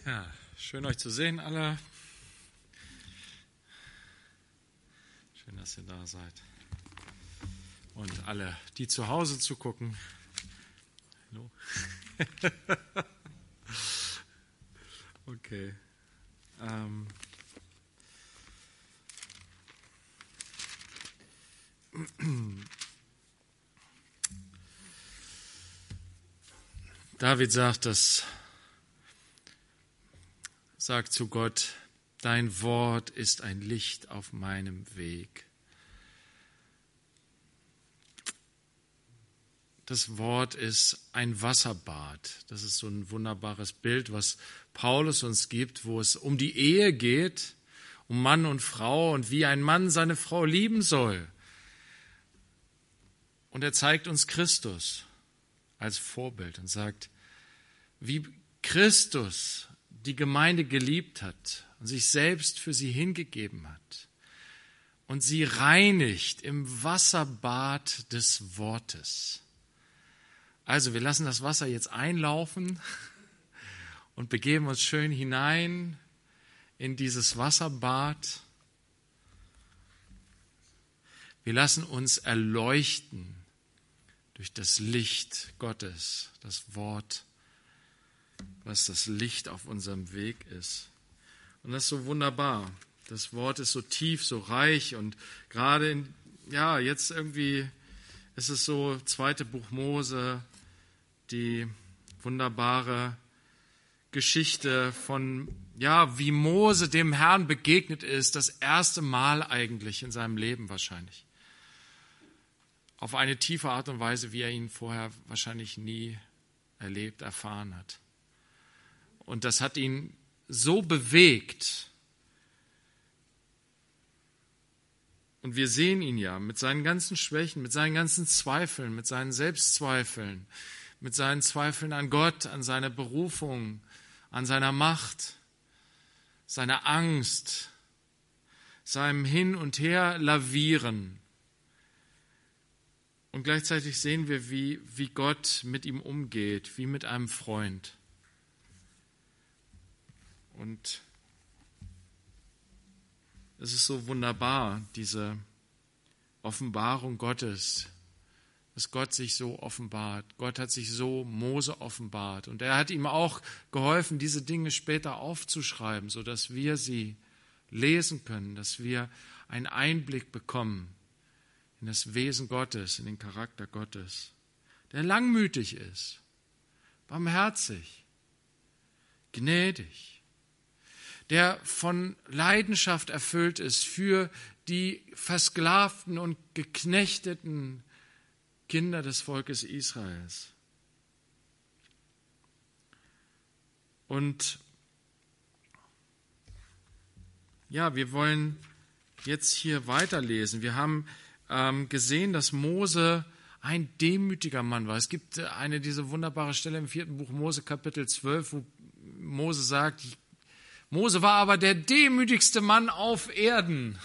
Ja, schön euch zu sehen, alle. Schön, dass ihr da seid. Und alle, die zu Hause zugucken. Hallo. Okay. David sagt zu Gott, dein Wort ist ein Licht auf meinem Weg. Das Wort ist ein Wasserbad. Das ist so ein wunderbares Bild, was Paulus uns gibt, wo es um die Ehe geht, um Mann und Frau und wie ein Mann seine Frau lieben soll. Und er zeigt uns Christus als Vorbild und sagt, wie Christus die Gemeinde geliebt hat und sich selbst für sie hingegeben hat und sie reinigt im Wasserbad des Wortes. Also wir lassen das Wasser jetzt einlaufen und begeben uns schön hinein in dieses Wasserbad. Wir lassen uns erleuchten durch das Licht Gottes, das Wort, was das Licht auf unserem Weg ist. Und das ist so wunderbar. Das Wort ist so tief, so reich und gerade jetzt irgendwie ist es so, 2. Buch Mose, die wunderbare Geschichte von, wie Mose dem Herrn begegnet ist, das erste Mal eigentlich in seinem Leben wahrscheinlich. Auf eine tiefe Art und Weise, wie er ihn vorher wahrscheinlich nie erlebt, erfahren hat. Und das hat ihn so bewegt. Und wir sehen ihn ja mit seinen ganzen Schwächen, mit seinen ganzen Zweifeln, mit seinen Selbstzweifeln, mit seinen Zweifeln an Gott, an seine Berufung, an seiner Macht, seiner Angst, seinem Hin- und Her-Lavieren. Und gleichzeitig sehen wir, wie Gott mit ihm umgeht, wie mit einem Freund. Und es ist so wunderbar, diese Offenbarung Gottes, dass Gott sich so offenbart. Gott hat sich so Mose offenbart. Und er hat ihm auch geholfen, diese Dinge später aufzuschreiben, sodass wir sie lesen können, dass wir einen Einblick bekommen in das Wesen Gottes, in den Charakter Gottes, der langmütig ist, barmherzig, gnädig, der von Leidenschaft erfüllt ist für die versklavten und geknechteten Kinder des Volkes Israels. Und wir wollen jetzt hier weiterlesen. Wir haben gesehen, dass Mose ein demütiger Mann war. Es gibt diese wunderbare Stelle im 4. Buch Mose, Kapitel 12, wo Mose sagt, Mose war aber der demütigste Mann auf Erden.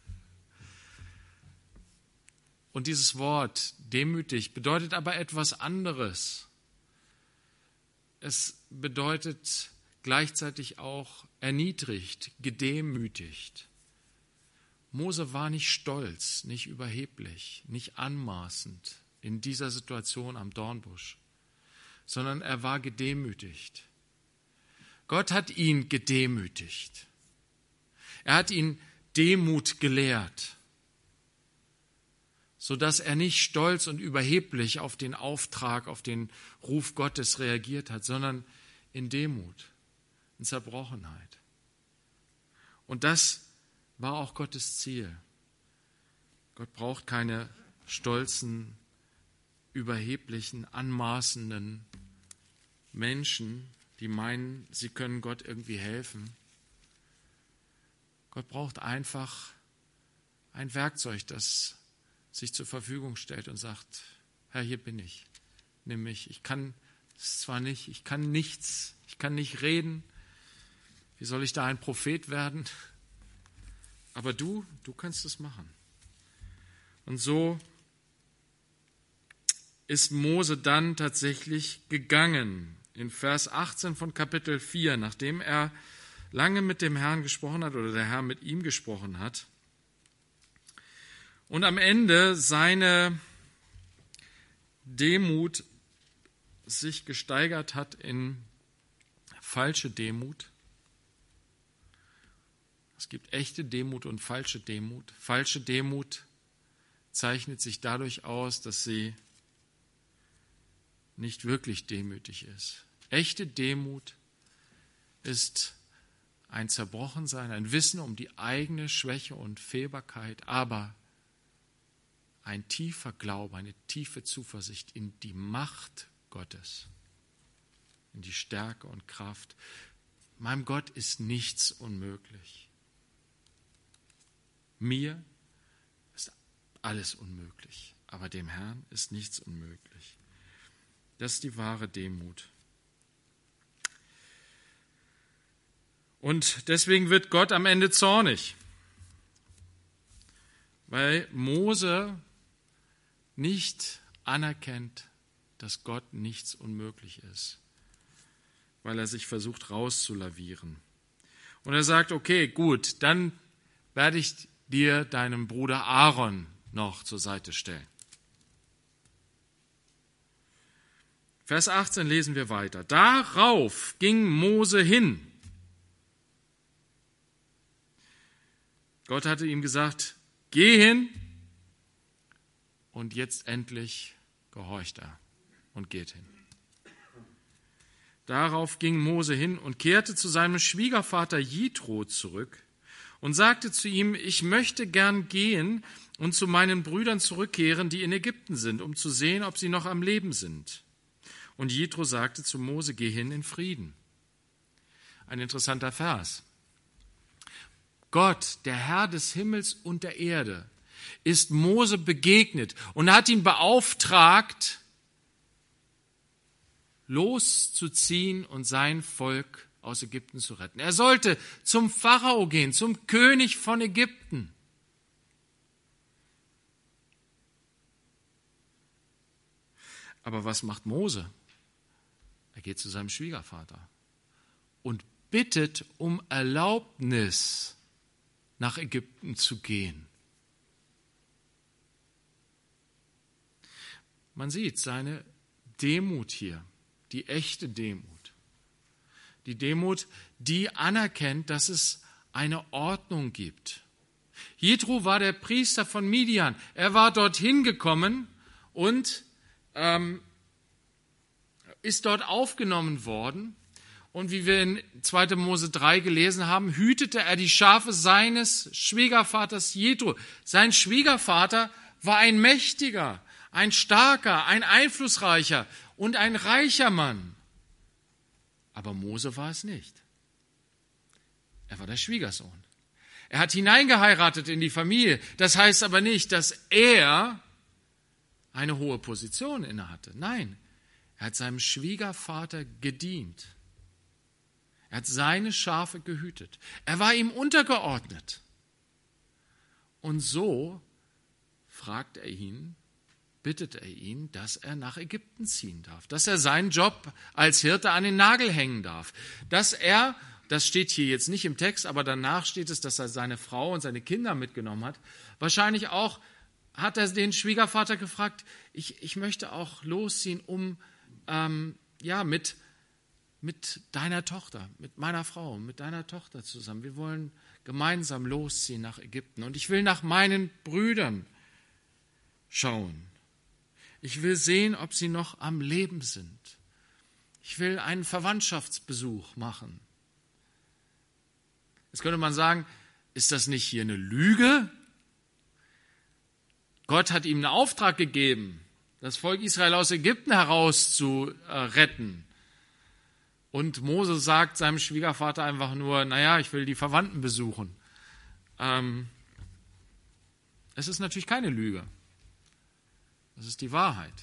Und dieses Wort, demütig, bedeutet aber etwas anderes. Es bedeutet gleichzeitig auch erniedrigt, gedemütigt. Mose war nicht stolz, nicht überheblich, nicht anmaßend in dieser Situation am Dornbusch, sondern er war gedemütigt. Gott hat ihn gedemütigt. Er hat ihn Demut gelehrt, sodass er nicht stolz und überheblich auf den Auftrag, auf den Ruf Gottes reagiert hat, sondern in Demut, in Zerbrochenheit. Und das war auch Gottes Ziel. Gott braucht keine stolzen, überheblichen, anmaßenden Menschen, die meinen, sie können Gott irgendwie helfen. Gott braucht einfach ein Werkzeug, das sich zur Verfügung stellt und sagt, Herr, hier bin ich, nimm mich. Ich kann es zwar nicht, ich kann nichts, ich kann nicht reden. Wie soll ich da ein Prophet werden? Aber du kannst es machen. Und so ist Mose dann tatsächlich gegangen. in Vers 18 von Kapitel 4, nachdem er lange mit dem Herrn gesprochen hat oder der Herr mit ihm gesprochen hat und am Ende seine Demut sich gesteigert hat in falsche Demut. Es gibt echte Demut und falsche Demut. Falsche Demut zeichnet sich dadurch aus, dass sie nicht wirklich demütig ist. Echte Demut ist ein Zerbrochensein, ein Wissen um die eigene Schwäche und Fehlbarkeit, aber ein tiefer Glaube, eine tiefe Zuversicht in die Macht Gottes, in die Stärke und Kraft. Meinem Gott ist nichts unmöglich. Mir ist alles unmöglich, aber dem Herrn ist nichts unmöglich. Das ist die wahre Demut. Und deswegen wird Gott am Ende zornig, weil Mose nicht anerkennt, dass Gott nichts unmöglich ist, weil er sich versucht rauszulavieren. Und er sagt, okay, gut, dann werde ich dir deinem Bruder Aaron noch zur Seite stellen. Vers 18 lesen wir weiter. Darauf ging Mose hin. Gott hatte ihm gesagt, geh hin, und jetzt endlich gehorcht er und geht hin. Darauf ging Mose hin und kehrte zu seinem Schwiegervater Jitro zurück und sagte zu ihm, ich möchte gern gehen und zu meinen Brüdern zurückkehren, die in Ägypten sind, um zu sehen, ob sie noch am Leben sind. Und Jitro sagte zu Mose, geh hin in Frieden. Ein interessanter Vers. Gott, der Herr des Himmels und der Erde, ist Mose begegnet und hat ihn beauftragt, loszuziehen und sein Volk aus Ägypten zu retten. Er sollte zum Pharao gehen, zum König von Ägypten. Aber was macht Mose? Er geht zu seinem Schwiegervater und bittet um Erlaubnis, nach Ägypten zu gehen. Man sieht seine Demut hier, die echte Demut. Die Demut, die anerkennt, dass es eine Ordnung gibt. Jitro war der Priester von Midian. Er war dorthin gekommen und ist dort aufgenommen worden. Und wie wir in 2. Mose 3 gelesen haben, hütete er die Schafe seines Schwiegervaters Jitro. Sein Schwiegervater war ein mächtiger, ein starker, ein einflussreicher und ein reicher Mann. Aber Mose war es nicht. Er war der Schwiegersohn. Er hat hineingeheiratet in die Familie. Das heißt aber nicht, dass er eine hohe Position innehatte. Nein, er hat seinem Schwiegervater gedient. Er hat seine Schafe gehütet. Er war ihm untergeordnet. Und so bittet er ihn, dass er nach Ägypten ziehen darf, dass er seinen Job als Hirte an den Nagel hängen darf, dass er, das steht hier jetzt nicht im Text, aber danach steht es, dass er seine Frau und seine Kinder mitgenommen hat. Wahrscheinlich auch hat er den Schwiegervater gefragt, ich möchte auch losziehen, um mit deiner Tochter, mit meiner Frau, mit deiner Tochter zusammen. Wir wollen gemeinsam losziehen nach Ägypten. Und ich will nach meinen Brüdern schauen. Ich will sehen, ob sie noch am Leben sind. Ich will einen Verwandtschaftsbesuch machen. Jetzt könnte man sagen, ist das nicht hier eine Lüge? Gott hat ihm einen Auftrag gegeben, das Volk Israel aus Ägypten heraus zu retten. Und Mose sagt seinem Schwiegervater einfach nur, ich will die Verwandten besuchen. Es ist natürlich keine Lüge. Das ist die Wahrheit.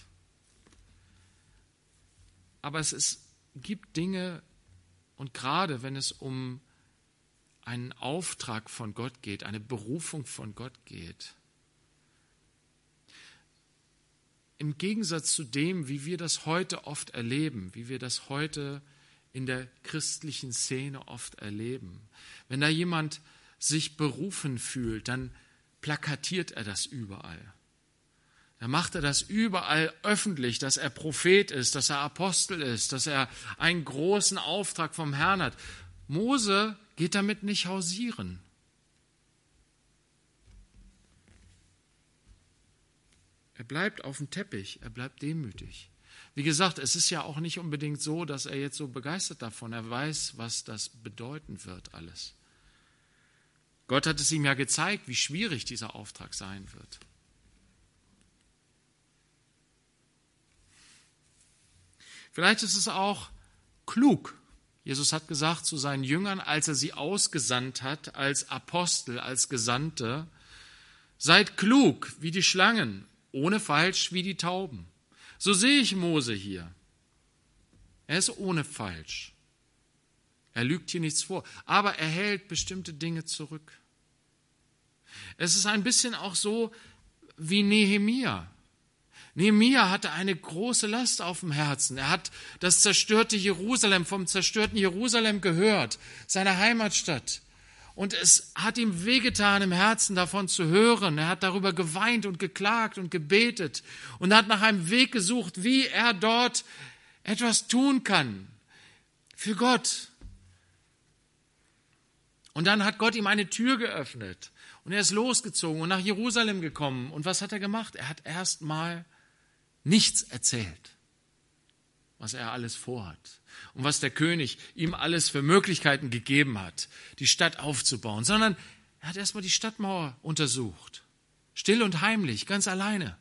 Aber es gibt Dinge, und gerade wenn es um einen Auftrag von Gott geht, eine Berufung von Gott geht, im Gegensatz zu dem, wie wir das heute oft erleben, wie wir das heute in der christlichen Szene oft erleben. Wenn da jemand sich berufen fühlt, dann plakatiert er das überall. Dann macht er das überall öffentlich, dass er Prophet ist, dass er Apostel ist, dass er einen großen Auftrag vom Herrn hat. Mose geht damit nicht hausieren. Er bleibt auf dem Teppich, er bleibt demütig. Wie gesagt, es ist ja auch nicht unbedingt so, dass er jetzt so begeistert davon, er weiß, was das bedeuten wird alles. Gott hat es ihm ja gezeigt, wie schwierig dieser Auftrag sein wird. Vielleicht ist es auch klug. Jesus hat gesagt zu seinen Jüngern, als er sie ausgesandt hat, als Apostel, als Gesandte, seid klug wie die Schlangen, ohne falsch wie die Tauben. So sehe ich Mose hier. Er ist ohne falsch. Er lügt hier nichts vor, aber er hält bestimmte Dinge zurück. Es ist ein bisschen auch so wie Nehemia. Nehemia hatte eine große Last auf dem Herzen. Er hat das zerstörte Jerusalem, vom zerstörten Jerusalem gehört, seine Heimatstadt. Und es hat ihm wehgetan, im Herzen davon zu hören. Er hat darüber geweint und geklagt und gebetet und hat nach einem Weg gesucht, wie er dort etwas tun kann für Gott. Und dann hat Gott ihm eine Tür geöffnet und er ist losgezogen und nach Jerusalem gekommen. Und was hat er gemacht? Er hat erstmal nichts erzählt, was er alles vorhat und was der König ihm alles für Möglichkeiten gegeben hat, die Stadt aufzubauen, sondern er hat erstmal die Stadtmauer untersucht, still und heimlich, ganz alleine.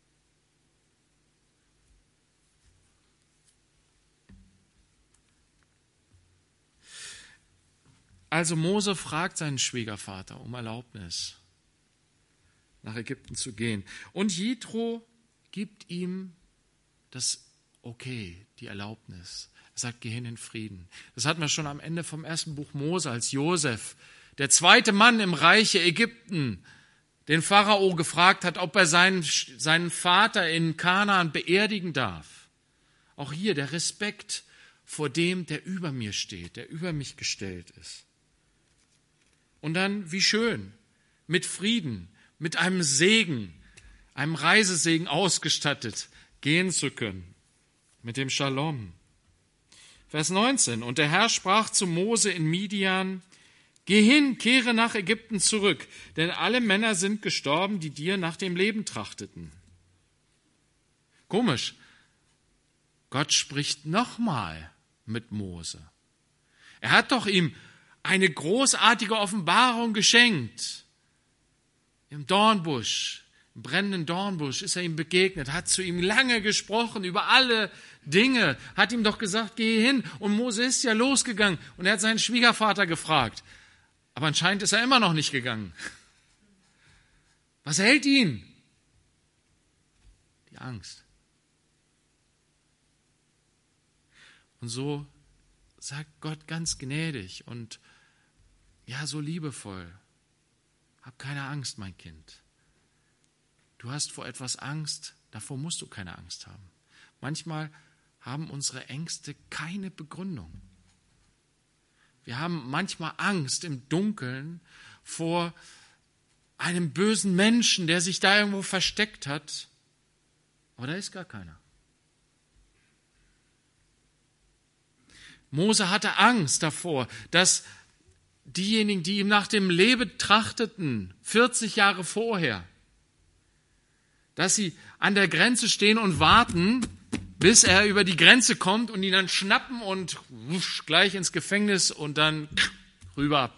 Also Mose fragt seinen Schwiegervater um Erlaubnis, nach Ägypten zu gehen. Und Jethro gibt ihm das Okay, die Erlaubnis. Er sagt, geh hin in Frieden. Das hatten wir schon am Ende vom ersten Buch Mose, als Josef, der zweite Mann im Reiche Ägypten, den Pharao gefragt hat, ob er seinen Vater in Kanaan beerdigen darf. Auch hier der Respekt vor dem, der über mir steht, der über mich gestellt ist. Und dann, wie schön, mit Frieden, mit einem Segen, einem Reisesegen ausgestattet, gehen zu können, mit dem Shalom. Vers 19, und der Herr sprach zu Mose in Midian, geh hin, kehre nach Ägypten zurück, denn alle Männer sind gestorben, die dir nach dem Leben trachteten. Komisch, Gott spricht nochmal mit Mose. Er hat doch ihm eine großartige Offenbarung geschenkt. Im Dornbusch, im brennenden Dornbusch ist er ihm begegnet, hat zu ihm lange gesprochen über alle Dinge, hat ihm doch gesagt, geh hin. Und Mose ist ja losgegangen und er hat seinen Schwiegervater gefragt. Aber anscheinend ist er immer noch nicht gegangen. Was hält ihn? Die Angst. Und so sagt Gott ganz gnädig und ja, so liebevoll. Hab keine Angst, mein Kind. Du hast vor etwas Angst, davor musst du keine Angst haben. Manchmal haben unsere Ängste keine Begründung. Wir haben manchmal Angst im Dunkeln vor einem bösen Menschen, der sich da irgendwo versteckt hat. Aber da ist gar keiner. Mose hatte Angst davor, dass diejenigen, die ihm nach dem Leben trachteten, 40 Jahre vorher, dass sie an der Grenze stehen und warten, bis er über die Grenze kommt und ihn dann schnappen und gleich ins Gefängnis und dann rüber ab.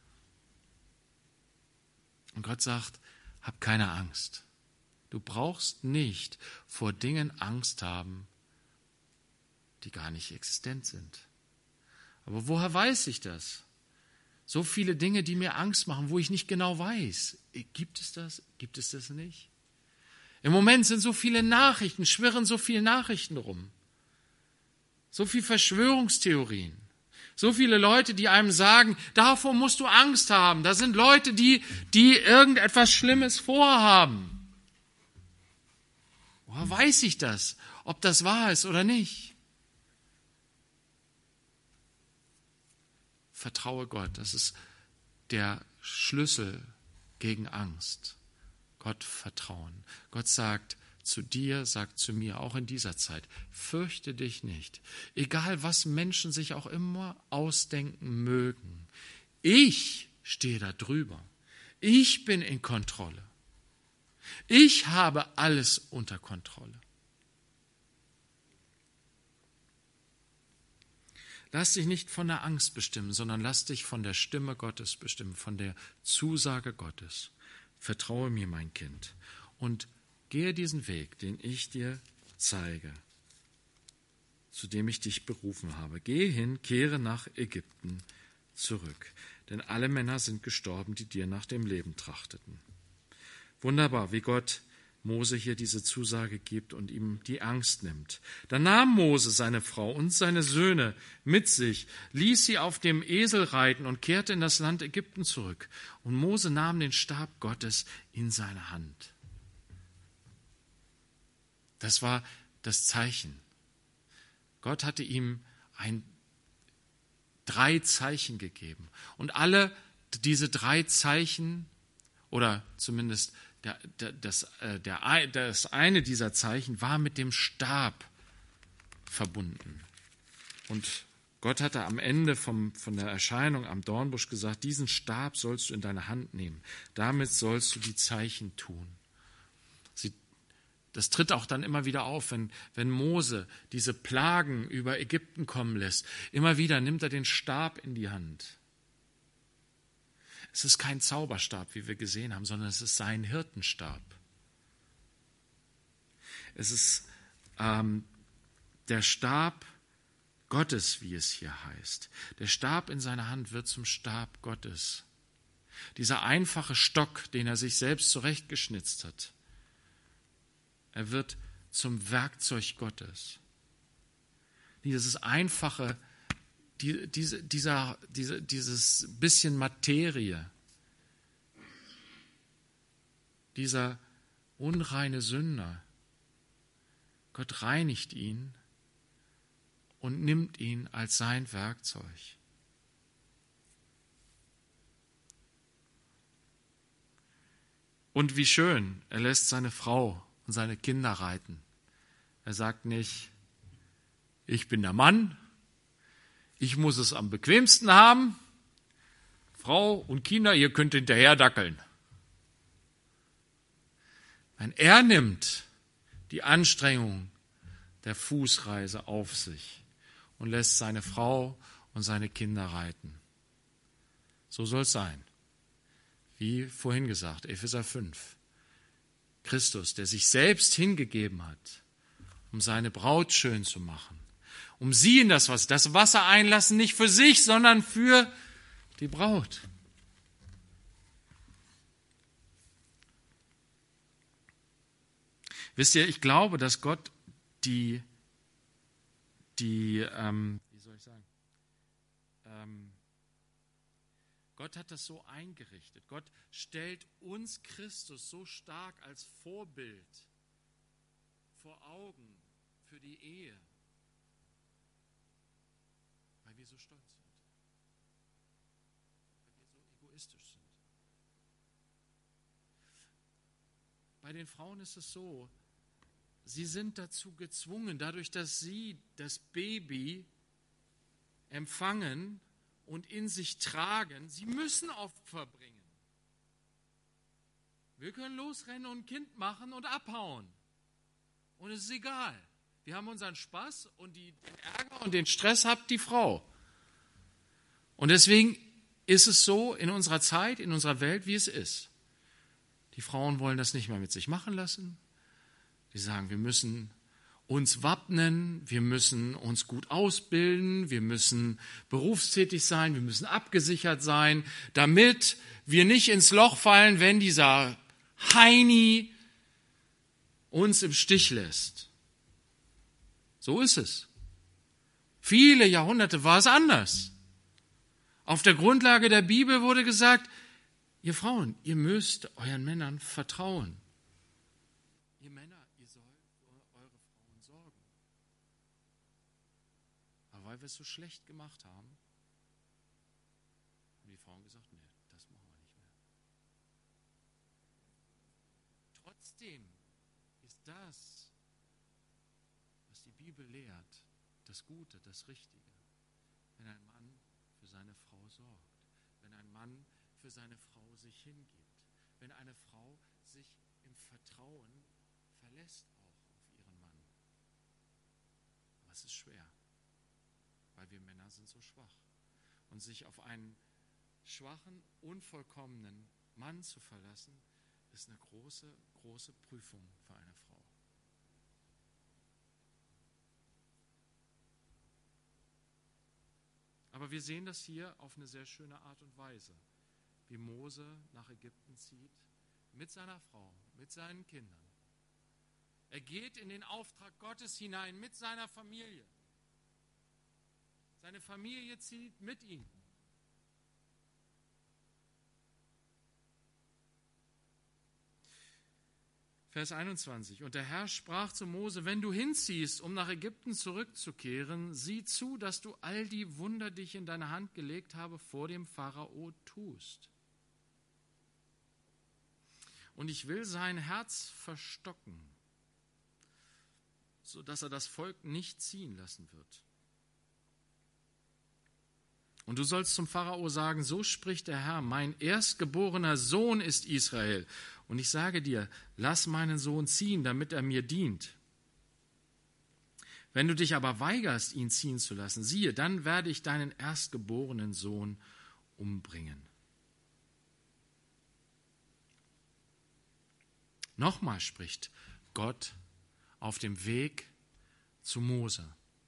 Und Gott sagt, hab keine Angst. Du brauchst nicht vor Dingen Angst haben, die gar nicht existent sind. Aber woher weiß ich das? So viele Dinge, die mir Angst machen, wo ich nicht genau weiß. Gibt es das? Gibt es das nicht? Im Moment sind so viele Nachrichten, schwirren so viele Nachrichten rum. So viele Verschwörungstheorien. So viele Leute, die einem sagen, davor musst du Angst haben. Da sind Leute, die irgendetwas Schlimmes vorhaben. Woher weiß ich das? Ob das wahr ist oder nicht? Vertraue Gott. Das ist der Schlüssel gegen Angst. Gott vertrauen. Gott sagt zu dir, sagt zu mir, auch in dieser Zeit, fürchte dich nicht. Egal, was Menschen sich auch immer ausdenken mögen. Ich stehe da drüber. Ich bin in Kontrolle. Ich habe alles unter Kontrolle. Lass dich nicht von der Angst bestimmen, sondern lass dich von der Stimme Gottes bestimmen, von der Zusage Gottes. Vertraue mir, mein Kind, und gehe diesen Weg, den ich dir zeige, zu dem ich dich berufen habe. Gehe hin, kehre nach Ägypten zurück, denn alle Männer sind gestorben, die dir nach dem Leben trachteten. Wunderbar, wie Gott Mose hier diese Zusage gibt und ihm die Angst nimmt. Da nahm Mose seine Frau und seine Söhne mit sich, ließ sie auf dem Esel reiten und kehrte in das Land Ägypten zurück. Und Mose nahm den Stab Gottes in seine Hand. Das war das Zeichen. Gott hatte ihm 3 Zeichen gegeben. Und alle diese 3 Zeichen, oder zumindest das eine dieser Zeichen war mit dem Stab verbunden. Und Gott hatte am Ende von der Erscheinung am Dornbusch gesagt, diesen Stab sollst du in deine Hand nehmen. Damit sollst du die Zeichen tun. Das tritt auch dann immer wieder auf, wenn Mose diese Plagen über Ägypten kommen lässt. Immer wieder nimmt er den Stab in die Hand. Es ist kein Zauberstab, wie wir gesehen haben, sondern es ist sein Hirtenstab. Es ist der Stab Gottes, wie es hier heißt. Der Stab in seiner Hand wird zum Stab Gottes. Dieser einfache Stock, den er sich selbst zurechtgeschnitzt hat, er wird zum Werkzeug Gottes. Dieses einfache, dieses bisschen Materie, dieser unreine Sünder, Gott reinigt ihn und nimmt ihn als sein Werkzeug. Und wie schön, er lässt seine Frau und seine Kinder reiten. Er sagt nicht, ich bin der Mann, ich muss es am bequemsten haben, Frau und Kinder, ihr könnt hinterher dackeln. Nein, er nimmt die Anstrengung der Fußreise auf sich und lässt seine Frau und seine Kinder reiten. So soll es sein. Wie vorhin gesagt, Epheser 5. Christus, der sich selbst hingegeben hat, um seine Braut schön zu machen, um sie in das Wasser einlassen, nicht für sich, sondern für die Braut. Wisst ihr, ich glaube, dass Gott Gott hat das so eingerichtet. Gott stellt uns Christus so stark als Vorbild vor Augen für die Ehe, weil wir so stolz sind, weil wir so egoistisch sind. Bei den Frauen ist es so, sie sind dazu gezwungen, dadurch, dass sie das Baby empfangen und in sich tragen, sie müssen Opfer bringen. Wir können losrennen und ein Kind machen und abhauen. Und es ist egal. Wir haben unseren Spaß und den Ärger und den Stress hat die Frau. Und deswegen ist es so in unserer Zeit, in unserer Welt, wie es ist. Die Frauen wollen das nicht mehr mit sich machen lassen. Die sagen, wir müssen uns wappnen, wir müssen uns gut ausbilden, wir müssen berufstätig sein, wir müssen abgesichert sein, damit wir nicht ins Loch fallen, wenn dieser Heini uns im Stich lässt. So ist es. Viele Jahrhunderte war es anders. Auf der Grundlage der Bibel wurde gesagt, ihr Frauen, ihr müsst euren Männern vertrauen. Ihr Männer, ihr sollt weil wir es so schlecht gemacht haben. Und die Frauen gesagt, nee, das machen wir nicht mehr. Trotzdem ist das, was die Bibel lehrt, das Gute, das Richtige. Wenn ein Mann für seine Frau sorgt, wenn ein Mann für seine Frau sich hingibt, wenn eine Frau sich im Vertrauen verlässt auch auf ihren Mann. Aber es ist schwer, weil wir Männer sind so schwach. Und sich auf einen schwachen, unvollkommenen Mann zu verlassen, ist eine große, große Prüfung für eine Frau. Aber wir sehen das hier auf eine sehr schöne Art und Weise, wie Mose nach Ägypten zieht, mit seiner Frau, mit seinen Kindern. Er geht in den Auftrag Gottes hinein mit seiner Familie. Seine Familie zieht mit ihm. Vers 21. Und der Herr sprach zu Mose, wenn du hinziehst, um nach Ägypten zurückzukehren, sieh zu, dass du all die Wunder, die ich in deine Hand gelegt habe, vor dem Pharao tust. Und ich will sein Herz verstocken, sodass er das Volk nicht ziehen lassen wird. Und du sollst zum Pharao sagen, so spricht der Herr, mein erstgeborener Sohn ist Israel. Und ich sage dir, lass meinen Sohn ziehen, damit er mir dient. Wenn du dich aber weigerst, ihn ziehen zu lassen, siehe, dann werde ich deinen erstgeborenen Sohn umbringen. Nochmal spricht Gott auf dem Weg zu Mose.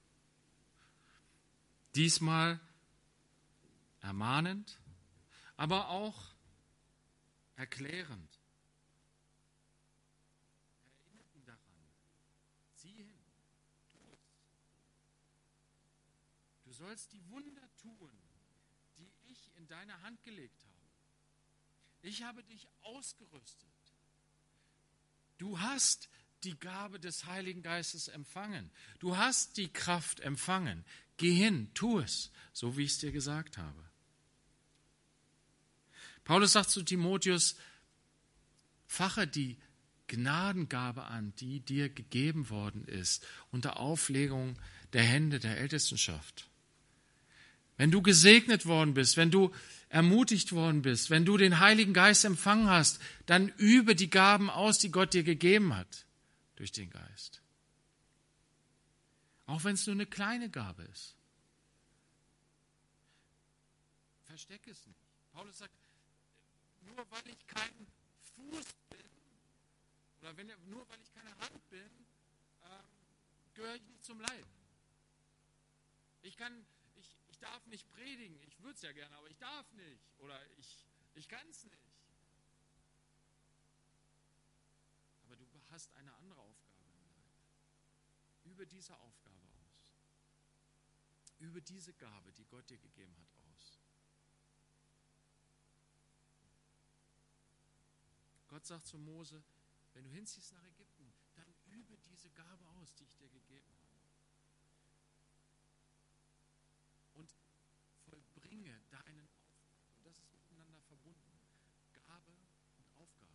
Diesmal ermahnend, aber auch erklärend. Erinnert ihn daran. Sieh hin. Du sollst die Wunder tun, die ich in deine Hand gelegt habe. Ich habe dich ausgerüstet. Du hast die Gabe des Heiligen Geistes empfangen. Du hast die Kraft empfangen. Geh hin, tu es, so wie ich es dir gesagt habe. Paulus sagt zu Timotheus, fache die Gnadengabe an, die dir gegeben worden ist, unter Auflegung der Hände der Ältestenschaft. Wenn du gesegnet worden bist, wenn du ermutigt worden bist, wenn du den Heiligen Geist empfangen hast, dann übe die Gaben aus, die Gott dir gegeben hat, durch den Geist. Auch wenn es nur eine kleine Gabe ist. Versteck es nicht. Paulus sagt, nur weil ich kein Fuß bin, oder nur weil ich keine Hand bin, gehöre ich nicht zum Leib. Ich darf nicht predigen, ich würde es ja gerne, aber ich darf nicht. Oder ich kann es nicht. Aber du hast eine andere Aufgabe im Leib. Übe diese Aufgabe aus. Übe diese Gabe, die Gott dir gegeben hat, aus. Gott sagt zu Mose, wenn du hinziehst nach Ägypten, dann übe diese Gabe aus, die ich dir gegeben habe. Und vollbringe deinen Auftrag. Und das ist miteinander verbunden. Gabe und Aufgabe.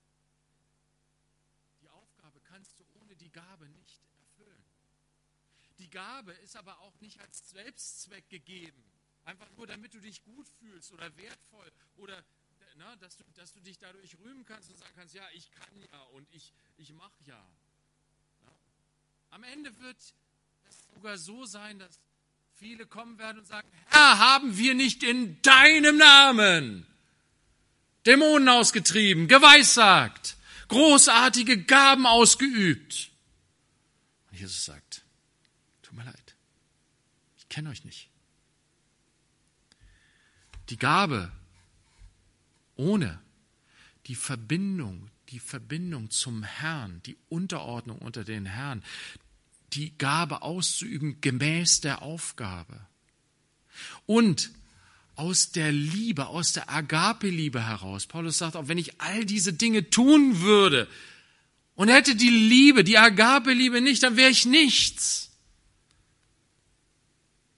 Die Aufgabe kannst du ohne die Gabe nicht erfüllen. Die Gabe ist aber auch nicht als Selbstzweck gegeben. Einfach nur, damit du dich gut fühlst oder wertvoll oder dass du dich dadurch rühmen kannst und sagen kannst, ja, ich kann ja und ich mache ja. Am Ende wird es sogar so sein, dass viele kommen werden und sagen, Herr, haben wir nicht in deinem Namen Dämonen ausgetrieben, geweissagt, großartige Gaben ausgeübt. Und Jesus sagt, tut mir leid, ich kenne euch nicht. Die Gabe ohne die Verbindung zum Herrn, die Unterordnung unter den Herrn, die Gabe auszuüben gemäß der Aufgabe. Und aus der Liebe, aus der Agape-Liebe heraus. Paulus sagt, auch wenn ich all diese Dinge tun würde und hätte die Liebe, die Agape-Liebe nicht, dann wäre ich nichts.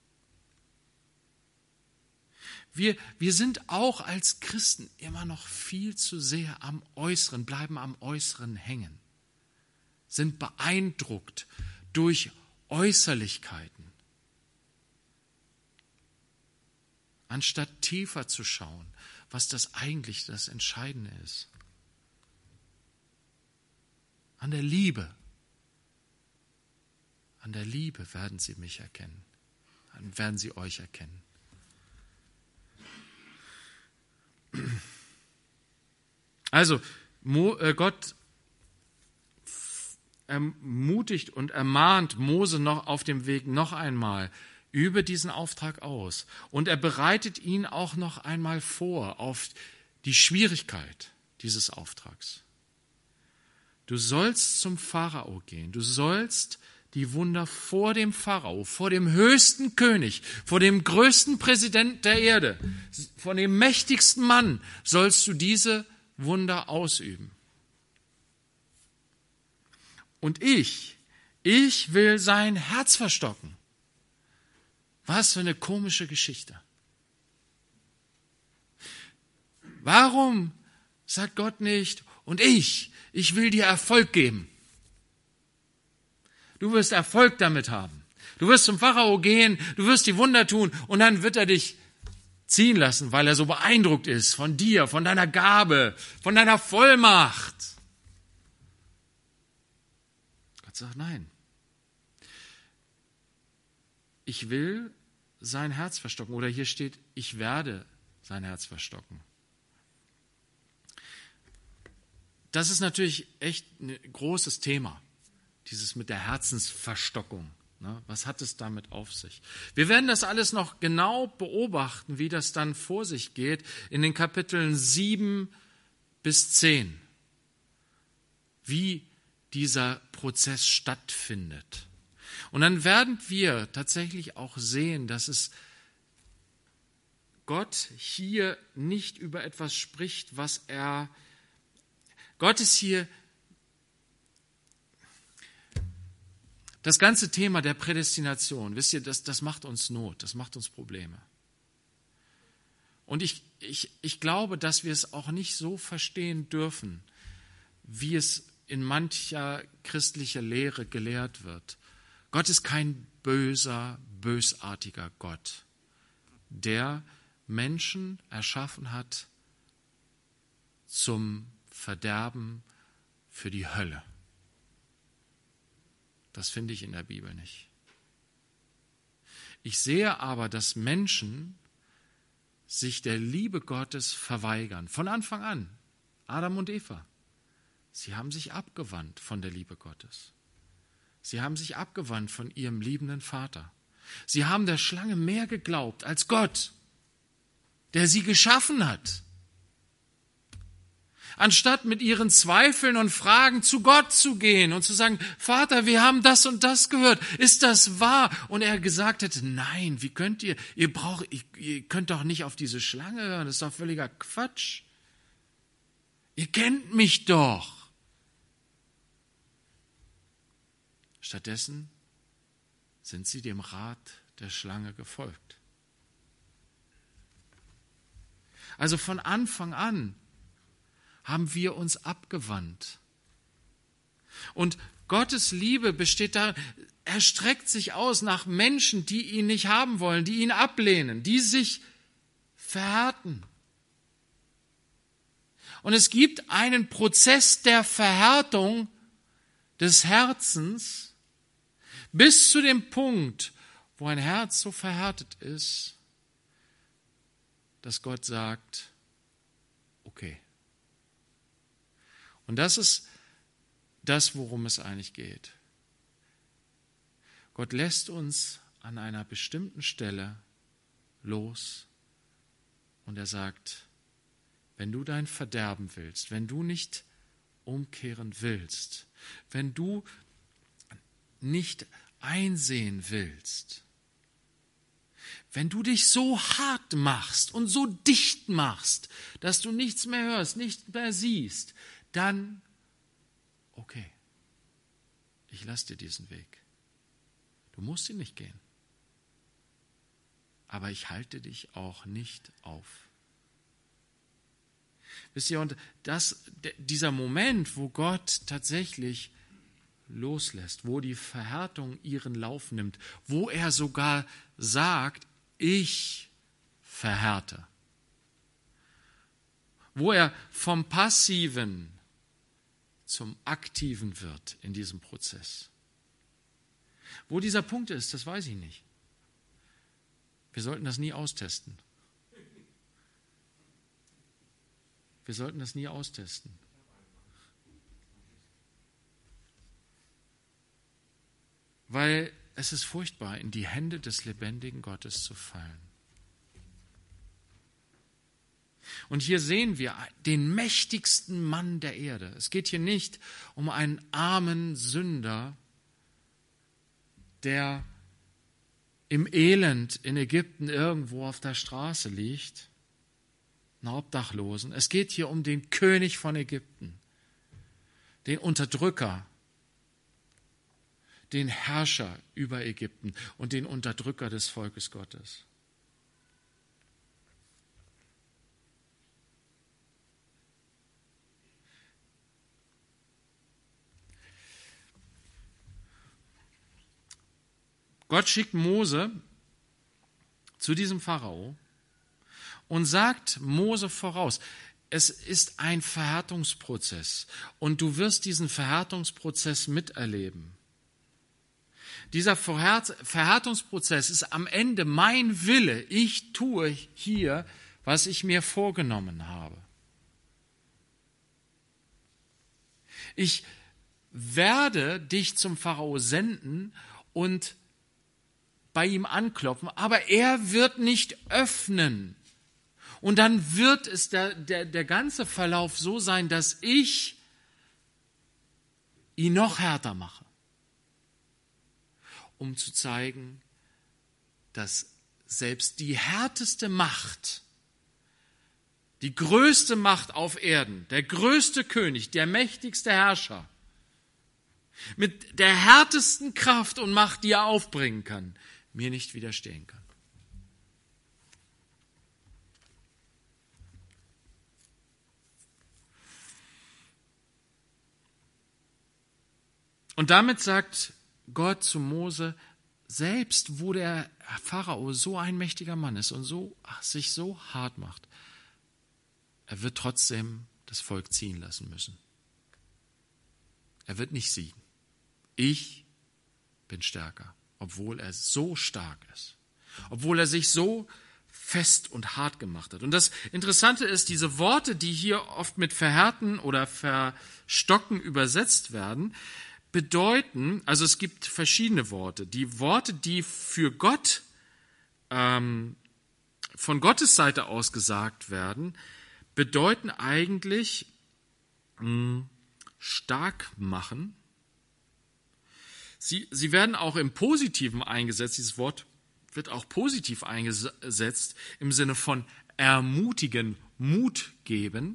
Wir sind auch als Christen immer noch viel zu sehr am Äußeren, bleiben am Äußeren hängen, sind beeindruckt durch Äußerlichkeiten, anstatt tiefer zu schauen, was das eigentlich das Entscheidende ist. An der Liebe werden sie mich erkennen, werden sie euch erkennen. Also, Gott ermutigt und ermahnt Mose noch auf dem Weg noch einmal über diesen Auftrag aus. Und er bereitet ihn auch noch einmal vor auf die Schwierigkeit dieses Auftrags. Du sollst zum Pharao gehen, du sollst die Wunder vor dem Pharao, vor dem höchsten König, vor dem größten Präsident der Erde, vor dem mächtigsten Mann, sollst du diese Wunder ausüben. Und ich will sein Herz verstocken. Was für eine komische Geschichte. Warum sagt Gott nicht, und ich will dir Erfolg geben? Du wirst Erfolg damit haben. Du wirst zum Pharao gehen, du wirst die Wunder tun und dann wird er dich ziehen lassen, weil er so beeindruckt ist von dir, von deiner Gabe, von deiner Vollmacht. Gott sagt nein. Ich will sein Herz verstocken. Oder hier steht, ich werde sein Herz verstocken. Das ist natürlich echt ein großes Thema, dieses mit der Herzensverstockung. Was hat es damit auf sich? Wir werden das alles noch genau beobachten, wie das dann vor sich geht, in den Kapiteln 7 bis 10. Wie dieser Prozess stattfindet. Und dann werden wir tatsächlich auch sehen, dass es Gott hier nicht über etwas spricht, Gott ist hier das ganze Thema der Prädestination, wisst ihr, das macht uns Not, das macht uns Probleme. Und ich glaube, dass wir es auch nicht so verstehen dürfen, wie es in mancher christlicher Lehre gelehrt wird. Gott ist kein bösartiger Gott, der Menschen erschaffen hat zum Verderben für die Hölle. Das finde ich in der Bibel nicht. Ich sehe aber, dass Menschen sich der Liebe Gottes verweigern. Von Anfang an. Adam und Eva. Sie haben sich abgewandt von der Liebe Gottes. Sie haben sich abgewandt von ihrem liebenden Vater. Sie haben der Schlange mehr geglaubt als Gott, der sie geschaffen hat. Anstatt mit ihren Zweifeln und Fragen zu Gott zu gehen und zu sagen, Vater, wir haben das und das gehört, ist das wahr? Und er gesagt hätte, nein, wie könnt ihr könnt doch nicht auf diese Schlange hören, das ist doch völliger Quatsch. Ihr kennt mich doch. Stattdessen sind sie dem Rat der Schlange gefolgt. Also von Anfang an haben wir uns abgewandt. Und Gottes Liebe besteht darin, er streckt sich aus nach Menschen, die ihn nicht haben wollen, die ihn ablehnen, die sich verhärten. Und es gibt einen Prozess der Verhärtung des Herzens bis zu dem Punkt, wo ein Herz so verhärtet ist, dass Gott sagt, okay. Und das ist das, worum es eigentlich geht. Gott lässt uns an einer bestimmten Stelle los und er sagt, wenn du dein Verderben willst, wenn du nicht umkehren willst, wenn du nicht einsehen willst, wenn du dich so hart machst und so dicht machst, dass du nichts mehr hörst, nichts mehr siehst, dann, okay, ich lasse dir diesen Weg. Du musst ihn nicht gehen. aber ich halte dich auch nicht auf. Wisst ihr, und dieser Moment, wo Gott tatsächlich loslässt, wo die Verhärtung ihren Lauf nimmt, wo er sogar sagt, ich verhärte, wo er vom Passiven zum Aktiven wird in diesem Prozess. Wo dieser Punkt ist, das weiß ich nicht. Wir sollten das nie austesten. Wir sollten das nie austesten. Weil es ist furchtbar, in die Hände des lebendigen Gottes zu fallen. Und hier sehen wir den mächtigsten Mann der Erde. Es geht hier nicht um einen armen Sünder, der im Elend in Ägypten irgendwo auf der Straße liegt, einen Obdachlosen. Es geht hier um den König von Ägypten, den Unterdrücker, den Herrscher über Ägypten und den Unterdrücker des Volkes Gottes. Gott schickt Mose zu diesem Pharao und sagt Mose voraus, es ist ein Verhärtungsprozess und du wirst diesen Verhärtungsprozess miterleben. Dieser Verhärtungsprozess ist am Ende mein Wille. Ich tue hier, was ich mir vorgenommen habe. Ich werde dich zum Pharao senden und bei ihm anklopfen, aber er wird nicht öffnen. Und dann wird es der ganze Verlauf so sein, dass ich ihn noch härter mache, um zu zeigen, dass selbst die härteste Macht, die größte Macht auf Erden, der größte König, der mächtigste Herrscher, mit der härtesten Kraft und Macht, die er aufbringen kann, mir nicht widerstehen kann. Und damit sagt Gott zu Mose, selbst wo der Pharao so ein mächtiger Mann ist und sich so hart macht, er wird trotzdem das Volk ziehen lassen müssen. Er wird nicht siegen. Ich bin stärker, obwohl er so stark ist, obwohl er sich so fest und hart gemacht hat. Und das Interessante ist, diese Worte, die hier oft mit verhärten oder verstocken übersetzt werden, bedeuten, also es gibt verschiedene Worte. Die Worte, die für Gott, von Gottes Seite aus gesagt werden, bedeuten eigentlich stark machen. Sie werden auch im Positiven eingesetzt. Dieses Wort wird auch positiv eingesetzt im Sinne von ermutigen, Mut geben,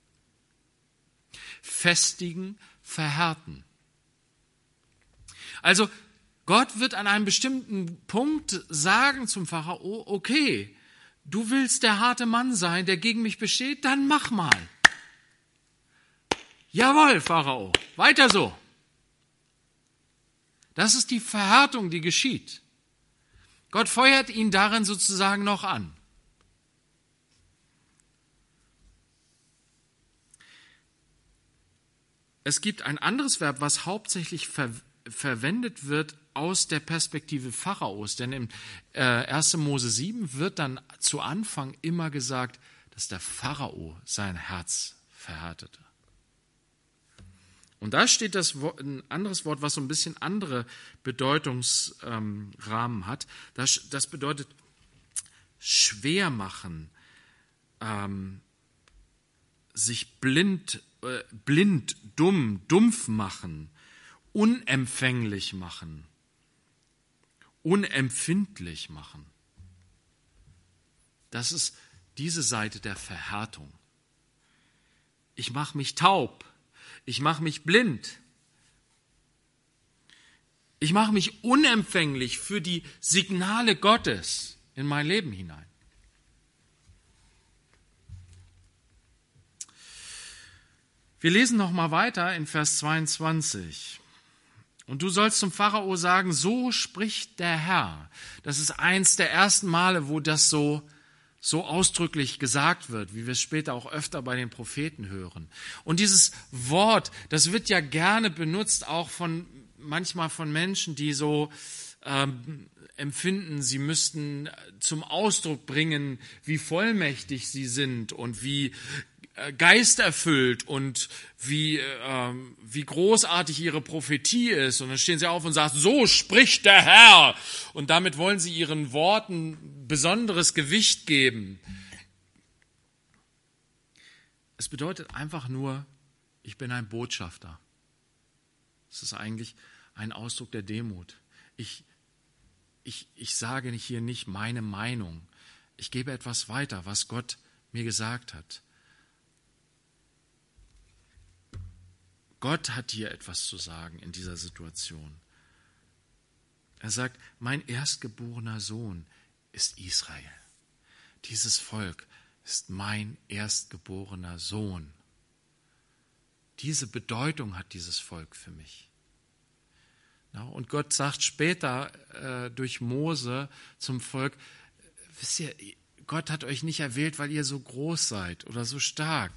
festigen, verhärten. Also Gott wird an einem bestimmten Punkt sagen zum Pharao, okay, du willst der harte Mann sein, der gegen mich besteht, dann mach mal. Jawohl, Pharao, weiter so. Das ist die Verhärtung, die geschieht. Gott feuert ihn darin sozusagen noch an. Es gibt ein anderes Verb, was hauptsächlich verwendet wird aus der Perspektive Pharaos. Denn im 1. Mose 7 wird dann zu Anfang immer gesagt, dass der Pharao sein Herz verhärtete. Und da steht ein anderes Wort, was so ein bisschen andere Bedeutungsrahmen hat. Das bedeutet schwer machen, sich blind, dumm, dumpf machen, unempfänglich machen, unempfindlich machen. Das ist diese Seite der Verhärtung. Ich mache mich taub. Ich mache mich blind. Ich mache mich unempfänglich für die Signale Gottes. in mein Leben hinein. Wir lesen noch mal weiter in Vers 22. Und du sollst zum Pharao sagen, so spricht der Herr. Das ist eins der ersten Male, wo das so ausdrücklich gesagt wird, wie wir es später auch öfter bei den Propheten hören. Und dieses Wort, das wird ja gerne benutzt, auch manchmal von Menschen, die so empfinden, sie müssten zum Ausdruck bringen, wie vollmächtig sie sind und wie geisterfüllt und wie großartig ihre Prophetie ist. Und dann stehen sie auf und sagen, so spricht der Herr. Und damit wollen sie ihren Worten besonderes Gewicht geben. Es bedeutet einfach nur, ich bin ein Botschafter. Es ist eigentlich ein Ausdruck der Demut. Ich sage hier nicht meine Meinung. Ich gebe etwas weiter, was Gott mir gesagt hat. Gott hat hier etwas zu sagen in dieser Situation. Er sagt, mein erstgeborener Sohn ist Israel. Dieses Volk ist mein erstgeborener Sohn. Diese Bedeutung hat dieses Volk für mich. Und Gott sagt später durch Mose zum Volk, wisst ihr, Gott hat euch nicht erwählt, weil ihr so groß seid oder so stark.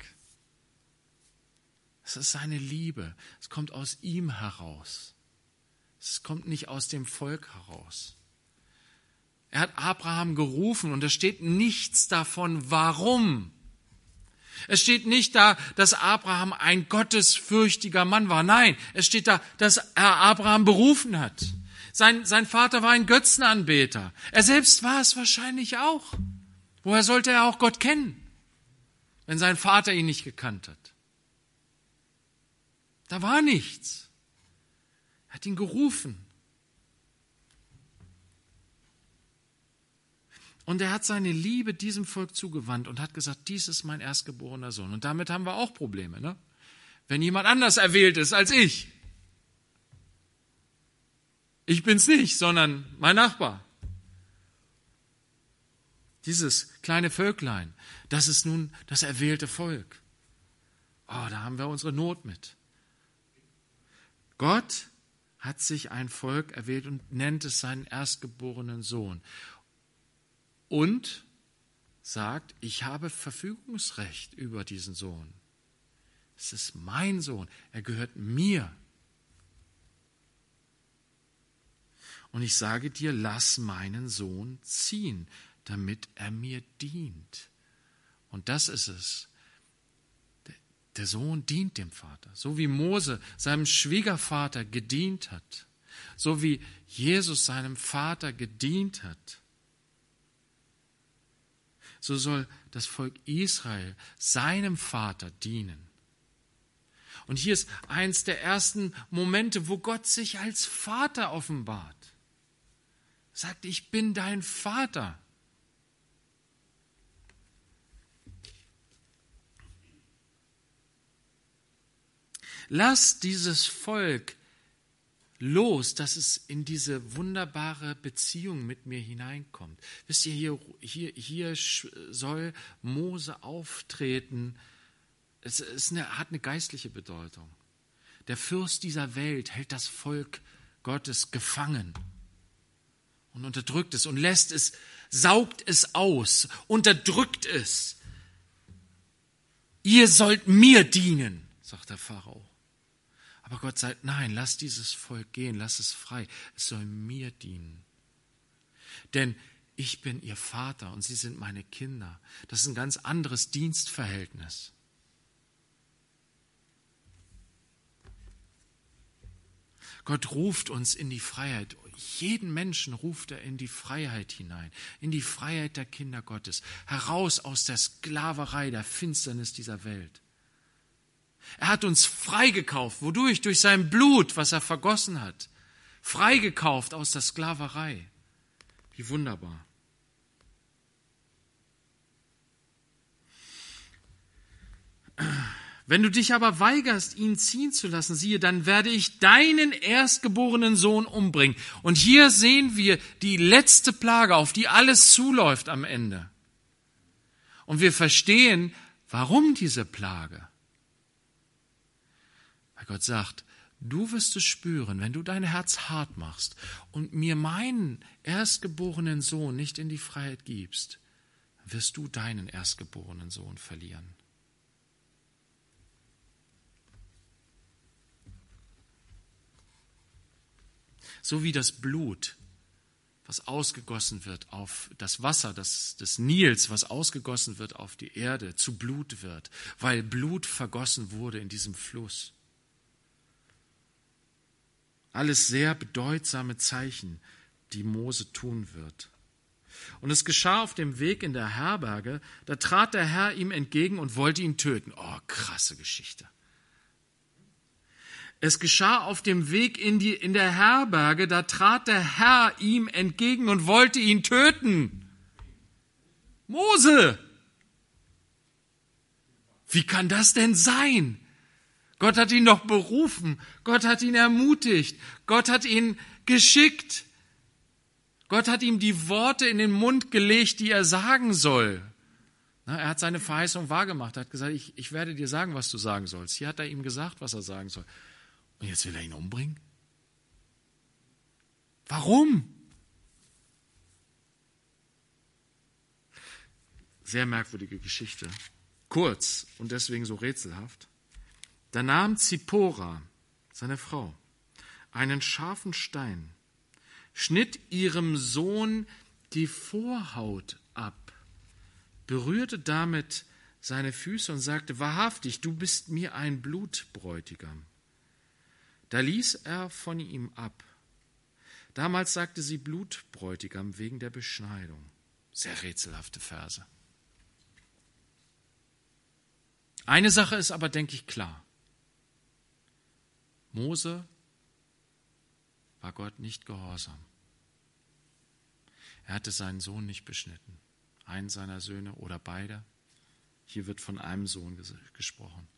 Es ist seine Liebe. Es kommt aus ihm heraus. Es kommt nicht aus dem Volk heraus. Er hat Abraham gerufen und es steht nichts davon, warum. Es steht nicht da, dass Abraham ein gottesfürchtiger Mann war. Nein, es steht da, dass er Abraham berufen hat. Sein Vater war ein Götzenanbeter. Er selbst war es wahrscheinlich auch. Woher sollte er auch Gott kennen, wenn sein Vater ihn nicht gekannt hat? Da war nichts. Er hat ihn gerufen. Und er hat seine Liebe diesem Volk zugewandt und hat gesagt, dies ist mein erstgeborener Sohn. Und damit haben wir auch Probleme, ne? Wenn jemand anders erwählt ist als ich. Ich bin's nicht, sondern mein Nachbar. Dieses kleine Völklein, das ist nun das erwählte Volk. Oh, da haben wir unsere Not mit. Gott hat sich ein Volk erwählt und nennt es seinen erstgeborenen Sohn. Und sagt, ich habe Verfügungsrecht über diesen Sohn. Es ist mein Sohn, er gehört mir. Und ich sage dir, lass meinen Sohn ziehen, damit er mir dient. Und das ist es. Der Sohn dient dem Vater, so wie Mose seinem Schwiegervater gedient hat, so wie Jesus seinem Vater gedient hat. So soll das Volk Israel seinem Vater dienen. Und hier ist eins der ersten Momente, wo Gott sich als Vater offenbart. Er sagt, ich bin dein Vater. Lass dieses Volk los, dass es in diese wunderbare Beziehung mit mir hineinkommt. Wisst ihr, hier soll Mose auftreten. Es hat eine geistliche Bedeutung. Der Fürst dieser Welt hält das Volk Gottes gefangen und unterdrückt es und saugt es aus, unterdrückt es. Ihr sollt mir dienen, sagt der Pharao. Aber Gott sagt, nein, lass dieses Volk gehen, lass es frei. Es soll mir dienen. Denn ich bin ihr Vater und sie sind meine Kinder. Das ist ein ganz anderes Dienstverhältnis. Gott ruft uns in die Freiheit. Jeden Menschen ruft er in die Freiheit hinein, in die Freiheit der Kinder Gottes, heraus aus der Sklaverei, der Finsternis dieser Welt. Er hat uns freigekauft. Wodurch? Durch sein Blut, was er vergossen hat. Freigekauft aus der Sklaverei. Wie wunderbar. Wenn du dich aber weigerst, ihn ziehen zu lassen, siehe, dann werde ich deinen erstgeborenen Sohn umbringen. Und hier sehen wir die letzte Plage, auf die alles zuläuft am Ende. Und wir verstehen, warum diese Plage. Weil Gott sagt, du wirst es spüren, wenn du dein Herz hart machst und mir meinen erstgeborenen Sohn nicht in die Freiheit gibst, wirst du deinen erstgeborenen Sohn verlieren. So wie das Blut, was ausgegossen wird auf das Wasser des Nils, was ausgegossen wird auf die Erde, zu Blut wird, weil Blut vergossen wurde in diesem Fluss. Alles sehr bedeutsame Zeichen, die Mose tun wird. Und es geschah auf dem Weg in der Herberge, da trat der Herr ihm entgegen und wollte ihn töten. Oh, krasse Geschichte. Es geschah auf dem Weg in der Herberge, da trat der Herr ihm entgegen und wollte ihn töten. Mose! Wie kann das denn sein? Gott hat ihn doch berufen, Gott hat ihn ermutigt, Gott hat ihn geschickt. Gott hat ihm die Worte in den Mund gelegt, die er sagen soll. Er hat seine Verheißung wahrgemacht, er hat gesagt, ich werde dir sagen, was du sagen sollst. Hier hat er ihm gesagt, was er sagen soll. Und jetzt will er ihn umbringen? Warum? Sehr merkwürdige Geschichte. Kurz und deswegen so rätselhaft. Da nahm Zippora, seine Frau, einen scharfen Stein, schnitt ihrem Sohn die Vorhaut ab, berührte damit seine Füße und sagte, wahrhaftig, du bist mir ein Blutbräutigam. Da ließ er von ihm ab. Damals sagte sie Blutbräutigam wegen der Beschneidung. Sehr rätselhafte Verse. Eine Sache ist aber, denke ich, klar. Mose war Gott nicht gehorsam. Er hatte seinen Sohn nicht beschnitten. Einen seiner Söhne oder beide. Hier wird von einem Sohn gesprochen.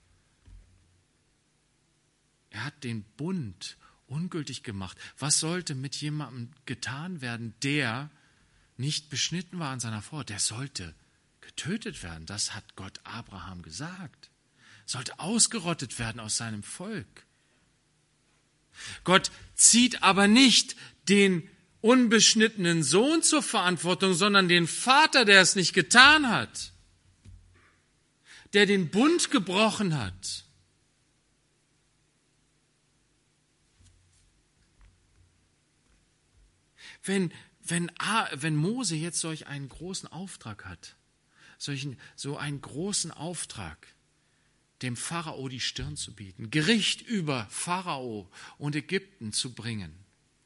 Er hat den Bund ungültig gemacht. Was sollte mit jemandem getan werden, der nicht beschnitten war an seiner Frau? Der sollte getötet werden. Das hat Gott Abraham gesagt. Sollte ausgerottet werden aus seinem Volk. Gott zieht aber nicht den unbeschnittenen Sohn zur Verantwortung, sondern den Vater, der es nicht getan hat, der den Bund gebrochen hat. Wenn Mose jetzt solch einen großen Auftrag hat, so einen großen Auftrag, dem Pharao die Stirn zu bieten, Gericht über Pharao und Ägypten zu bringen,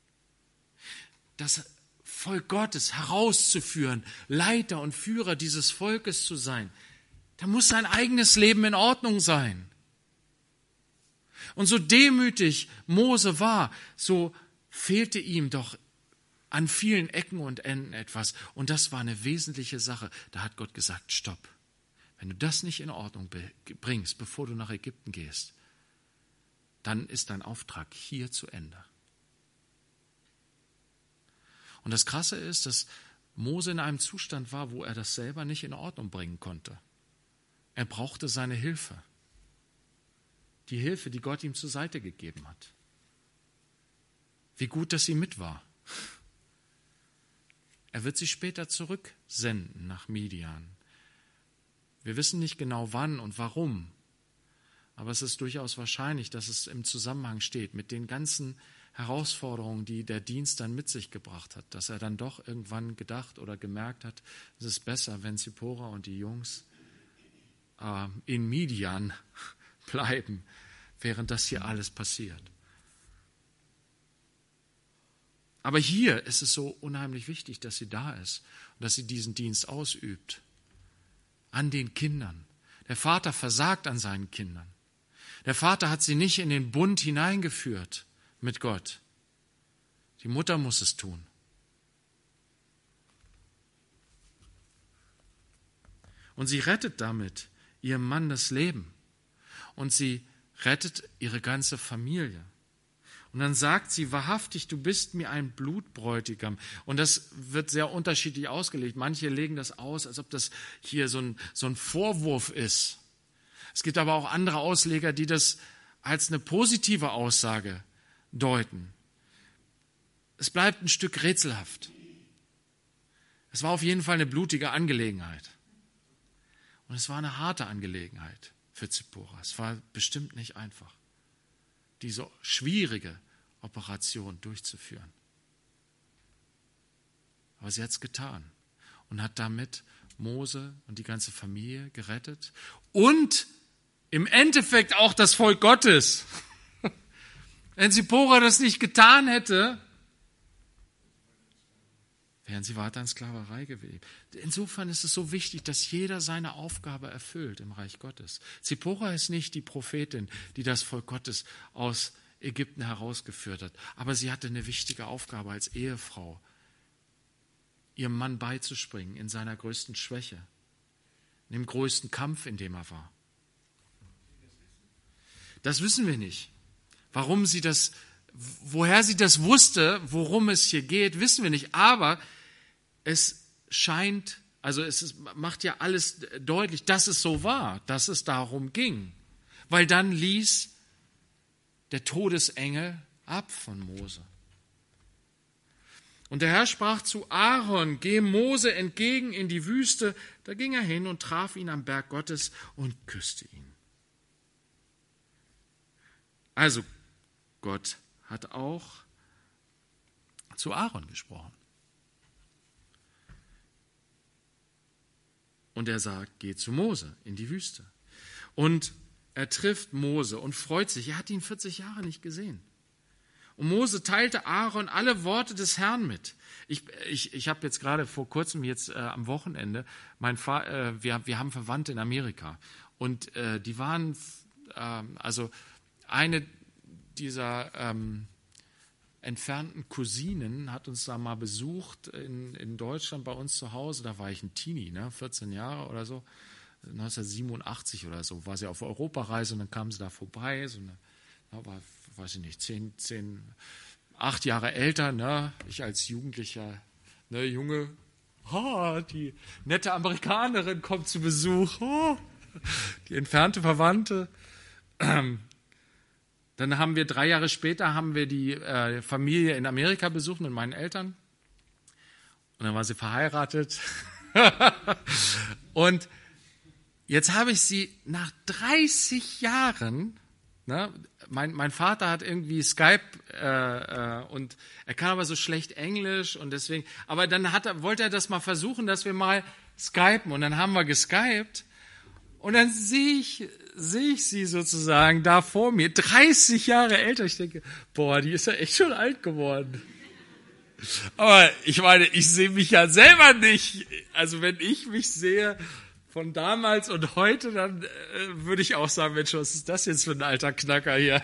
das Volk Gottes herauszuführen, Leiter und Führer dieses Volkes zu sein, da muss sein eigenes Leben in Ordnung sein. Und so demütig Mose war, so fehlte ihm doch an vielen Ecken und Enden etwas. Und das war eine wesentliche Sache. Da hat Gott gesagt, stopp. Wenn du das nicht in Ordnung bringst, bevor du nach Ägypten gehst, dann ist dein Auftrag hier zu Ende. Und das Krasse ist, dass Mose in einem Zustand war, wo er das selber nicht in Ordnung bringen konnte. Er brauchte seine Hilfe. Die Hilfe, die Gott ihm zur Seite gegeben hat. Wie gut, dass sie mit war. Er wird sie später zurücksenden nach Midian. Wir wissen nicht genau wann und warum, aber es ist durchaus wahrscheinlich, dass es im Zusammenhang steht mit den ganzen Herausforderungen, die der Dienst dann mit sich gebracht hat, dass er dann doch irgendwann gedacht oder gemerkt hat, es ist besser, wenn Zippora und die Jungs in Midian bleiben, während das hier alles passiert. Aber hier ist es so unheimlich wichtig, dass sie da ist und dass sie diesen Dienst ausübt. An den Kindern. Der Vater versagt an seinen Kindern. Der Vater hat sie nicht in den Bund hineingeführt mit Gott. Die Mutter muss es tun. Und sie rettet damit ihrem Mann das Leben. und sie rettet ihre ganze Familie. Und dann sagt sie, wahrhaftig, du bist mir ein Blutbräutigam. Und das wird sehr unterschiedlich ausgelegt. Manche legen das aus, als ob das hier so ein Vorwurf ist. Es gibt aber auch andere Ausleger, die das als eine positive Aussage deuten. Es bleibt ein Stück rätselhaft. Es war auf jeden Fall eine blutige Angelegenheit. Und es war eine harte Angelegenheit für Zippora. Es war bestimmt nicht einfach, diese schwierige Operation durchzuführen. Aber sie hat es getan und hat damit Mose und die ganze Familie gerettet und im Endeffekt auch das Volk Gottes. Wenn Zippora das nicht getan hätte, wären sie weiter in Sklaverei gewesen. Insofern ist es so wichtig, dass jeder seine Aufgabe erfüllt im Reich Gottes. Zippora ist nicht die Prophetin, die das Volk Gottes aus Ägypten herausgeführt hat. Aber sie hatte eine wichtige Aufgabe als Ehefrau, ihrem Mann beizuspringen in seiner größten Schwäche, in dem größten Kampf, in dem er war. Das wissen wir nicht. Woher sie das wusste, worum es hier geht, wissen wir nicht. Aber es scheint, macht ja alles deutlich, dass es so war, dass es darum ging. Weil dann ließ der Todesengel ab von Mose. Und der Herr sprach zu Aaron, geh Mose entgegen in die Wüste. Da ging er hin und traf ihn am Berg Gottes und küsste ihn. Also Gott hat auch zu Aaron gesprochen. Und er sagt, geh zu Mose in die Wüste. Und er trifft Mose und freut sich. Er hat ihn 40 Jahre nicht gesehen. Und Mose teilte Aaron alle Worte des Herrn mit. Ich habe jetzt gerade vor kurzem, am Wochenende, wir haben Verwandte in Amerika. Und die waren, eine dieser entfernten Cousinen hat uns da mal besucht in Deutschland bei uns zu Hause. Da war ich ein Teenie, 14 Jahre oder so. 1987 oder so war sie auf Europareise und dann kam sie da vorbei. War, weiß ich nicht, 8 Jahre älter, ich als Jugendlicher, Junge, die nette Amerikanerin kommt zu Besuch, die entfernte Verwandte. Dann haben wir 3 Jahre später die Familie in Amerika besucht mit meinen Eltern. Und dann war sie verheiratet. Und jetzt habe ich sie nach 30 Jahren, mein Vater hat irgendwie Skype und er kann aber so schlecht Englisch und deswegen, aber dann wollte er das mal versuchen, dass wir mal skypen und dann haben wir geskypt und dann sehe ich sie sozusagen da vor mir, 30 Jahre älter. Ich denke, die ist ja echt schon alt geworden. Aber ich meine, ich sehe mich ja selber nicht. Also wenn ich mich sehe von damals und heute, dann würde ich auch sagen, Mensch, was ist das jetzt für ein alter Knacker hier?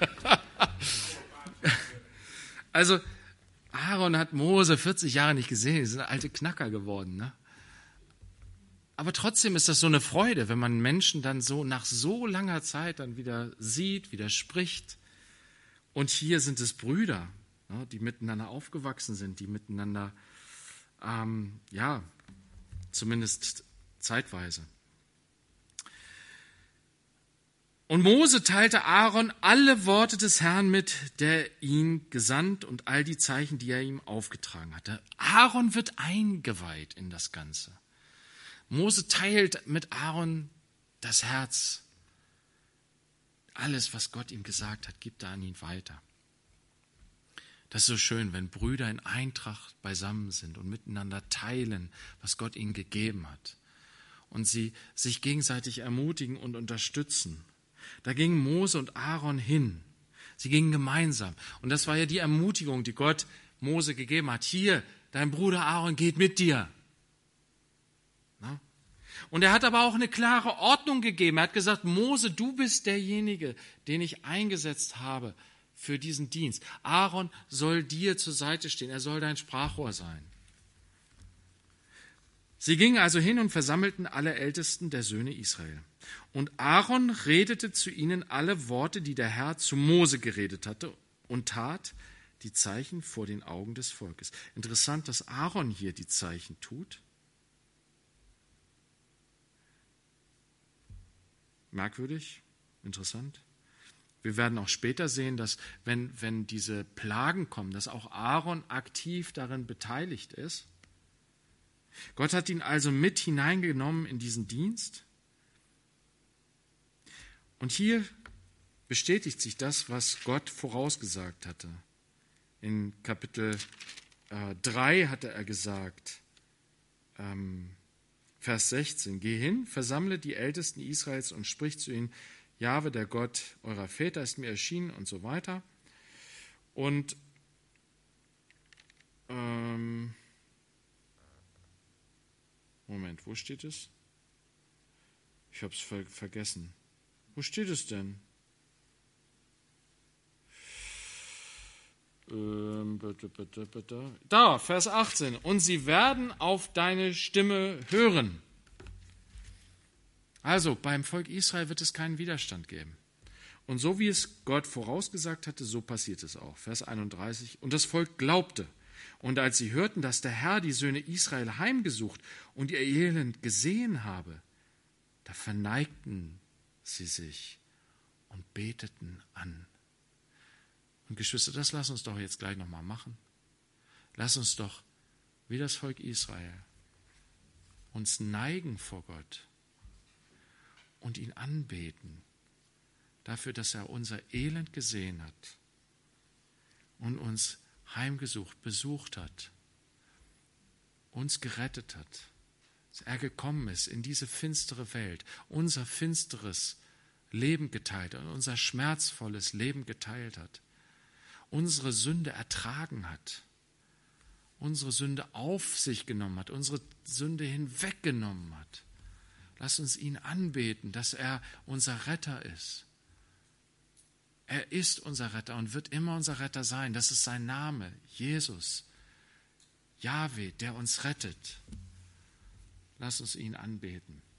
Also Aaron hat Mose 40 Jahre nicht gesehen, die sind alte Knacker geworden, Aber trotzdem ist das so eine Freude, wenn man Menschen dann so nach so langer Zeit dann wieder sieht, wieder spricht. Und hier sind es Brüder, die miteinander aufgewachsen sind, die miteinander, zumindest zeitweise. Und Mose teilte Aaron alle Worte des Herrn mit, der ihn gesandt und all die Zeichen, die er ihm aufgetragen hatte. Aaron wird eingeweiht in das Ganze. Mose teilt mit Aaron das Herz. Alles, was Gott ihm gesagt hat, gibt er an ihn weiter. Das ist so schön, wenn Brüder in Eintracht beisammen sind und miteinander teilen, was Gott ihnen gegeben hat. Und sie sich gegenseitig ermutigen und unterstützen. Da gingen Mose und Aaron hin. Sie gingen gemeinsam. Und das war ja die Ermutigung, die Gott Mose gegeben hat. Hier, dein Bruder Aaron geht mit dir. Und er hat aber auch eine klare Ordnung gegeben. Er hat gesagt, Mose, du bist derjenige, den ich eingesetzt habe für diesen Dienst. Aaron soll dir zur Seite stehen. Er soll dein Sprachrohr sein. Sie gingen also hin und versammelten alle Ältesten der Söhne Israel. Und Aaron redete zu ihnen alle Worte, die der Herr zu Mose geredet hatte, und tat die Zeichen vor den Augen des Volkes. Interessant, dass Aaron hier die Zeichen tut. Merkwürdig, interessant. Wir werden auch später sehen, dass wenn diese Plagen kommen, dass auch Aaron aktiv darin beteiligt ist. Gott hat ihn also mit hineingenommen in diesen Dienst. Und hier bestätigt sich das, was Gott vorausgesagt hatte. In Kapitel 3 hatte er gesagt, Vers 16, geh hin, versammle die Ältesten Israels und sprich zu ihnen, Jahwe, der Gott eurer Väter, ist mir erschienen und so weiter. Und Moment, wo steht es? Ich habe es vergessen. Wo steht es denn? Bitte. Da, Vers 18. Und sie werden auf deine Stimme hören. Also, beim Volk Israel wird es keinen Widerstand geben. Und so wie es Gott vorausgesagt hatte, so passiert es auch. Vers 31. Und das Volk glaubte. Und als sie hörten, dass der Herr die Söhne Israel heimgesucht und ihr Elend gesehen habe, da verneigten sie sich und beteten an. Und Geschwister, das lass uns doch jetzt gleich nochmal machen. Lass uns doch, wie das Volk Israel, uns neigen vor Gott und ihn anbeten dafür, dass er unser Elend gesehen hat und uns heimgesucht, besucht hat, uns gerettet hat, dass er gekommen ist in diese finstere Welt, unser finsteres Leben geteilt und unser schmerzvolles Leben geteilt hat, unsere Sünde ertragen hat, unsere Sünde auf sich genommen hat, unsere Sünde hinweggenommen hat. Lass uns ihn anbeten, dass er unser Retter ist. Er ist unser Retter und wird immer unser Retter sein. Das ist sein Name, Jesus, Jahwe, der uns rettet. Lass uns ihn anbeten.